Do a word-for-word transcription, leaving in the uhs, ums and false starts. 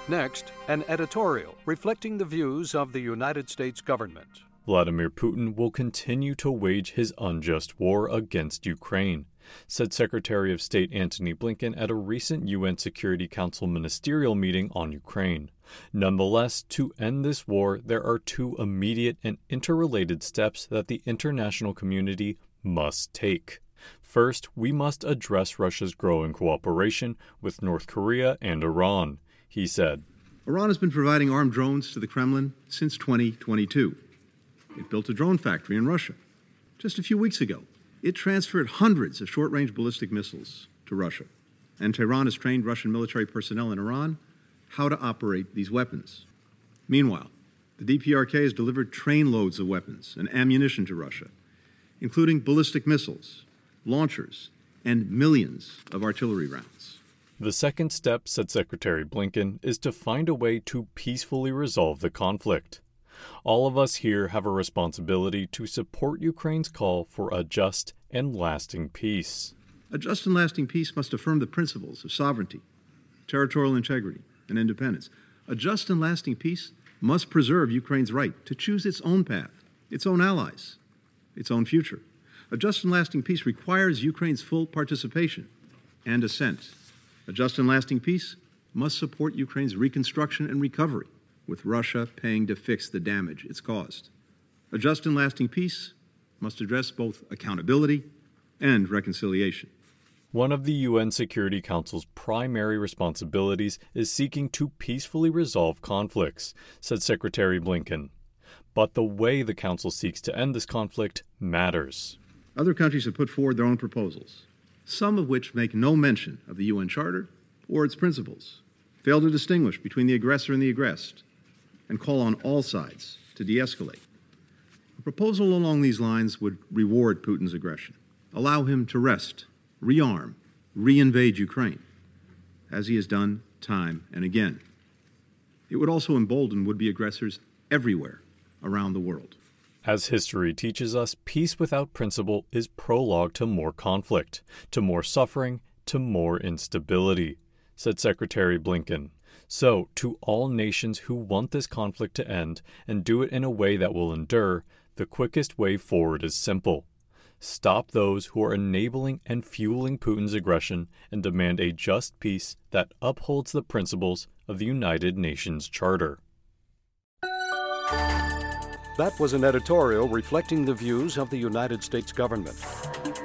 Next, an editorial reflecting the views of the United States government. Vladimir Putin will continue to wage his unjust war against Ukraine, said Secretary of State Antony Blinken at a recent U N Security Council ministerial meeting on Ukraine. Nonetheless, to end this war, there are two immediate and interrelated steps that the international community must take. First, we must address Russia's growing cooperation with North Korea and Iran, he said. Iran has been providing armed drones to the Kremlin since twenty twenty-two. It built a drone factory in Russia. Just a few weeks ago, it transferred hundreds of short-range ballistic missiles to Russia. And Tehran has trained Russian military personnel in Iran how to operate these weapons. Meanwhile, the D P R K has delivered trainloads of weapons and ammunition to Russia, including ballistic missiles, launchers, and millions of artillery rounds. The second step, said Secretary Blinken, is to find a way to peacefully resolve the conflict. All of us here have a responsibility to support Ukraine's call for a just and lasting peace. A just and lasting peace must affirm the principles of sovereignty, territorial integrity, and independence. A just and lasting peace must preserve Ukraine's right to choose its own path, its own allies, its own future. A just and lasting peace requires Ukraine's full participation and assent. A just and lasting peace must support Ukraine's reconstruction and recovery, with Russia paying to fix the damage it's caused. A just and lasting peace must address both accountability and reconciliation. One of the U N Security Council's primary responsibilities is seeking to peacefully resolve conflicts, said Secretary Blinken. But the way the Council seeks to end this conflict matters. Other countries have put forward their own proposals, some of which make no mention of the U N Charter or its principles, fail to distinguish between the aggressor and the aggressed, and call on all sides to de-escalate. A proposal along these lines would reward Putin's aggression, allow him to rest, rearm, re-invade Ukraine, as he has done time and again. It would also embolden would-be aggressors everywhere around the world. As history teaches us, peace without principle is prologue to more conflict, to more suffering, to more instability, said Secretary Blinken. So, to all nations who want this conflict to end and do it in a way that will endure, the quickest way forward is simple. Stop those who are enabling and fueling Putin's aggression and demand a just peace that upholds the principles of the United Nations Charter. That was an editorial reflecting the views of the United States government.